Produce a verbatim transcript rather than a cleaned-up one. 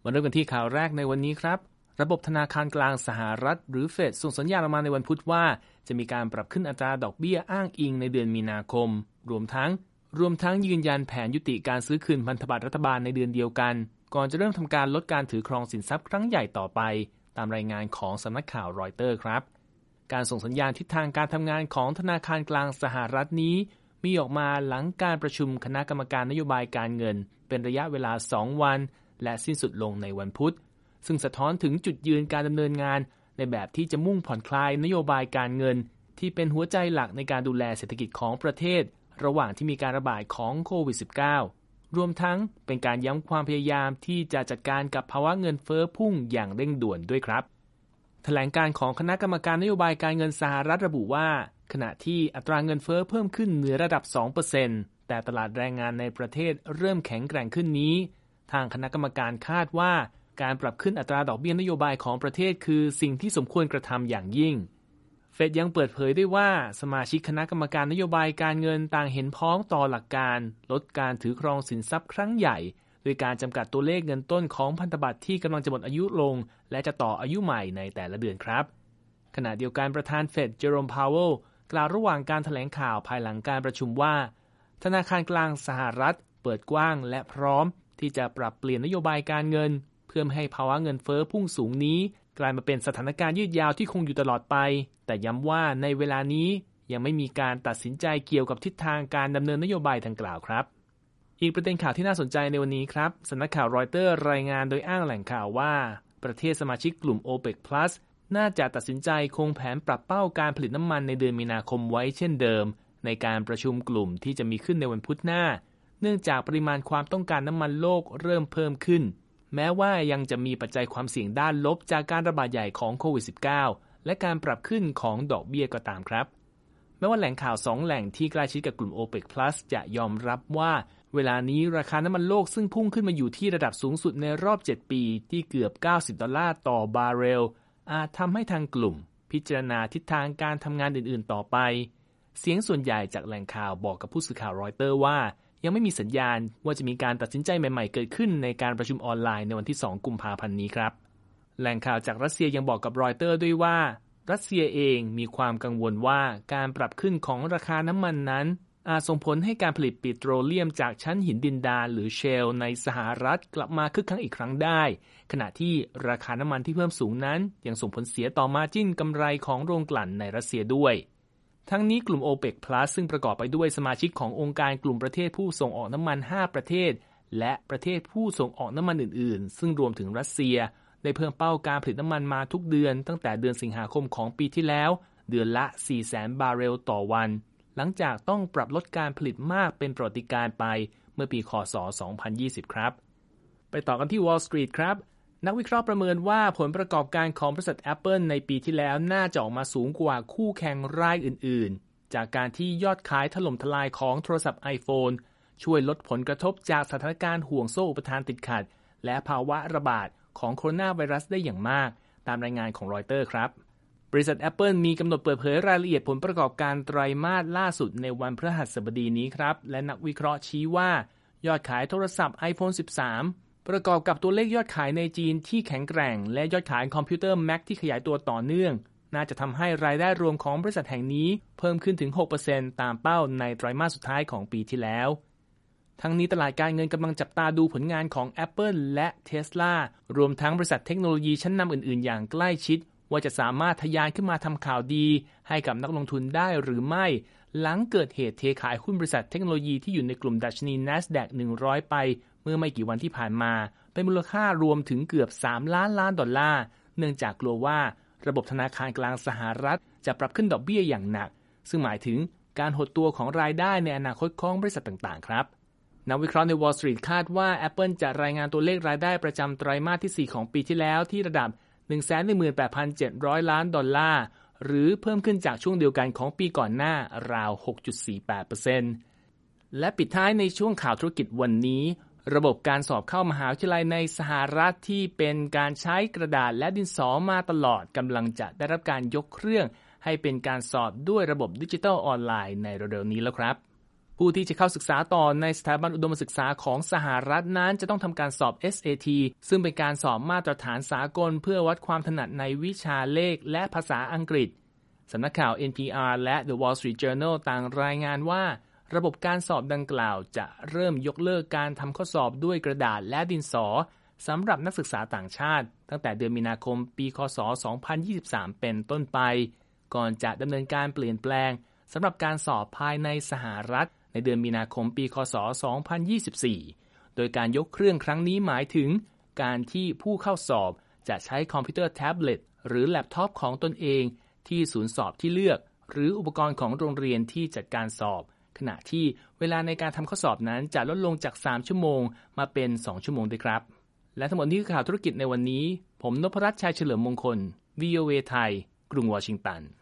มาเริ่มกันที่ข่าวแรกในวันนี้ครับระบบธนาคารกลางสหรัฐหรือเฟดส่งสัญญาณออกมาในวันพุธว่าจะมีการปรับขึ้นอัตราดอกเบี้ยอ้างอิงในเดือนมีนาคมรวมทั้งรวมทั้งยืนยันแผนยุติการซื้อคืนพันธบัตรรัฐบาลในเดือนเดียวกันก่อนจะเริ่มทำการลดการถือครองสินทรัพย์ครั้งใหญ่ต่อไปตามรายงานของสำนักข่าวรอยเตอร์ครับการส่งสัญญาณทิศทางการทำงานของธนาคารกลางสหรัฐนี้มีออกมาหลังการประชุมคณะกรรมการนโยบายการเงินเป็นระยะเวลาสองวันและสิ้นสุดลงในวันพุธซึ่งสะท้อนถึงจุดยืนการดำเนินงานในแบบที่จะมุ่งผ่อนคลายนโยบายการเงินที่เป็นหัวใจหลักในการดูแลเศรษฐกิจของประเทศระหว่างที่มีการระบาดของโควิด สิบเก้า รวมทั้งเป็นการย้ำความพยายามที่จะจัดการกับภาวะเงินเฟ้อพุ่งอย่างเร่งด่วนด้วยครับแถลงการของคณะกรรมการนโยบายการเงินสหรัฐระบุว่าขณะที่อัตราเงินเฟ้อเพิ่มขึ้นเหนือระดับ สองเปอร์เซ็นต์ แต่ตลาดแรงงานในประเทศเริ่มแข็งแกร่งขึ้นนี้ทางคณะกรรมการคาดว่าการปรับขึ้นอัตราดอกเบี้ยนโยบายของประเทศคือสิ่งที่สมควรกระทำอย่างยิ่งเฟดยังเปิดเผยด้วยว่าสมาชิกคณะกรรมการนโยบายการเงินต่างเห็นพ้องต่อหลักการลดการถือครองสินทรัพย์ครั้งใหญ่โดยการจำกัดตัวเลขเงินต้นของพันธบัตรที่กำลังจะหมดอายุลงและจะต่ออายุใหม่ในแต่ละเดือนครับขณะเดียวกันประธานเฟดเจอโรมพาวเวลกล่าวระหว่างการแถลงข่าวภายหลังการประชุมว่าธนาคารกลางสหรัฐเปิดกว้างและพร้อมที่จะปรับเปลี่ยนนโยบายการเงินเพื่อไม่ให้ภาวะเงินเฟ้อพุ่งสูงนี้กลายมาเป็นสถานการณ์ยืดยาวที่คงอยู่ตลอดไปแต่ย้ำว่าในเวลานี้ยังไม่มีการตัดสินใจเกี่ยวกับทิศทางการดำเนินนโยบายดังกล่าวครับอีกประเด็นข่าวที่น่าสนใจในวันนี้ครับสำนักข่าวรอยเตอร์รายงานโดยอ้างแหล่งข่าวว่าประเทศสมาชิกกลุ่ม โอเปก พลัส น่าจะตัดสินใจคงแผนปรับเป้าการผลิตน้ำมันในเดือนมีนาคมไว้เช่นเดิมในการประชุมกลุ่มที่จะมีขึ้นในวันพุธหน้าเนื่องจากปริมาณความต้องการน้ำมันโลกเริ่มเพิ่มขึ้นแม้ว่ายังจะมีปัจจัยความเสี่ยงด้านลบจากการระบาดใหญ่ของโควิด สิบเก้า และการปรับขึ้นของดอกเบี้ยก็ตามครับแม้ว่าแหล่งข่าวสองแหล่งที่ใกล้ชิดกับกลุ่ม โอเปก พลัส จะยอมรับว่าเวลานี้ราคาน้ำมันโลกซึ่งพุ่งขึ้นมาอยู่ที่ระดับสูงสุดในรอบเจ็ดปีที่เกือบเก้าสิบดอลลาร์ต่อบาร์เรลอาจทำให้ทางกลุ่มพิจารณาทิศทางการทำงานอื่นๆต่อไปเสียงส่วนใหญ่จากแหล่งข่าวบอกกับผู้สื่อข่าวรอยเตอร์ว่ายังไม่มีสัญญาณว่าจะมีการตัดสินใจใหม่ๆเกิดขึ้นในการประชุมออนไลน์ในวันที่สองกุมภาพันธ์นี้ครับแหล่งข่าวจากรัสเซียยังบอกกับรอยเตอร์ด้วยว่ารัสเซียเองมีความกังวลว่าการปรับขึ้นของราคาน้ำมันนั้นอาจส่งผลให้การผลิตปิโตรเลียมจากชั้นหินดินดานหรือเชลในสหรัฐกลับมาคึกคักอีกครั้งได้ขณะที่ราคาน้ำมันที่เพิ่มสูงนั้นยังส่งผลเสียต่อมาร์จิ้นกำไรของโรงกลั่นในรัสเซียด้วยทั้งนี้กลุ่ม โอเปก พลัส ซึ่งประกอบไปด้วยสมาชิกขององค์การกลุ่มประเทศผู้ส่งออกน้ำมันห้าประเทศและประเทศผู้ส่งออกน้ำมันอื่นๆซึ่งรวมถึงรัสเซียได้เพิ่มเป้าการผลิตน้ำมันมาทุกเดือนตั้งแต่เดือนสิงหาคมของปีที่แล้วเดือนละ สี่แสน บาร์เรลต่อวันหลังจากต้องปรับลดการผลิตมากเป็นประวัติการณ์ไปเมื่อปีค.ศ. สองพันยี่สิบครับไปต่อกันที่ Wall Street ครับนักวิเคราะห์ประเมินว่าผลประกอบการของบริษัท Apple ในปีที่แล้วน่าจะออกมาสูงกว่าคู่แข่งรายอื่นๆจากการที่ยอดขายถล่มทลายของโทรศัพท์ iPhone ช่วยลดผลกระทบจากสถานการณ์ห่วงโซ่อุปทานติดขัดและภาวะระบาดของโคโรนาไวรัสได้อย่างมากตามรายงานของรอยเตอร์ครับบริษัท Apple มีกำหนดเปิดเผยรายละเอียดผลประกอบการไตรมาสล่าสุดในวันพฤหัสบดีนี้ครับและนักวิเคราะห์ชี้ว่ายอดขายโทรศัพท์ iPhone สิบสาม ประกอบกับตัวเลขยอดขายในจีนที่แข็งแกร่งและยอดขายคอมพิวเตอร์ Mac ที่ขยายตัวต่อเนื่องน่าจะทำให้รายได้รวมของบริษัทแห่งนี้เพิ่มขึ้นถึง หกเปอร์เซ็นต์ ตามเป้าในไตรมาสสุดท้ายของปีที่แล้วทั้งนี้ตลาดการเงินกำลังจับตาดูผลงานของ Apple และ Tesla รวมทั้งบริษัทเทคโนโลยีชั้นนำอื่นๆอย่างใกล้ชิดว่าจะสามารถทะยานขึ้นมาทำข่าวดีให้กับนักลงทุนได้หรือไม่หลังเกิดเหตุเทขายหุ้นบริษัทเทคโนโลยีที่อยู่ในกลุ่มดัชนี NASDAQ หนึ่งร้อยไปเมื่อไม่กี่วันที่ผ่านมาเป็นมูลค่ารวมถึงเกือบสามล้านล้านดอลลาร์เนื่องจากกลัวว่าระบบธนาคารกลางสหรัฐจะปรับขึ้นดอกเบี้ยอย่างหนักซึ่งหมายถึงการหดตัวของรายได้ในอนาคตของบริษัทต่างๆครับนักวิเคราะห์ใน Wall Street คาดว่า Apple จะรายงานตัวเลขรายได้ประจำไตรมาสที่สี่ของปีที่แล้วที่ระดับ หนึ่งแสนหนึ่งหมื่นแปดพันเจ็ดร้อย ล้านดอลลาร์หรือเพิ่มขึ้นจากช่วงเดียวกันของปีก่อนหน้าราว หกจุดสี่แปดเปอร์เซ็นต์ และปิดท้ายในช่วงข่าวธุรกิจวันนี้ระบบการสอบเข้ามหาวิทยาลัยในสหรัฐที่เป็นการใช้กระดาษและดินสอมาตลอดกำลังจะได้รับการยกเครื่องให้เป็นการสอบด้วยระบบดิจิทัลออนไลน์ในเร็วๆนี้แล้วครับผผู้ที่จะเข้าศึกษาต่อในสถาบันอุดมศึกษาของสหรัฐนั้นจะต้องทำการสอบ เอส เอ ที ซึ่งเป็นการสอบมาตรฐานสากลเพื่อวัดความถนัดในวิชาเลขและภาษาอังกฤษสำนักข่าว เอ็น พี อาร์ และ The Wall Street Journal ต่างรายงานว่าระบบการสอบดังกล่าวจะเริ่มยกเลิกการทำข้อสอบด้วยกระดาษและดินสอสำหรับนักศึกษาต่างชาติตั้งแต่เดือนมีนาคมปีค.ศ. สองพันยี่สิบสามเป็นต้นไปก่อนจะดำเนินการเปลี่ยนแปลงสำหรับการสอบภายในสหรัฐในเดือนมีนาคมปีค.ศ. สองพันยี่สิบสี่โดยการยกเครื่องครั้งนี้หมายถึงการที่ผู้เข้าสอบจะใช้คอมพิวเตอร์แท็บเล็ตหรือแล็ปท็อปของตนเองที่ศูนย์สอบที่เลือกหรืออุปกรณ์ของโรงเรียนที่จัดการสอบขณะที่เวลาในการทำข้อสอบนั้นจะลดลงจากสามชั่วโมงมาเป็นสองชั่วโมงด้วยครับและทั้งหมดนี้คือข่าวธุรกิจในวันนี้ผมนพรัตน์ชัยเฉลิมมงคล วี โอ เอ ไทยกรุงวอชิงตัน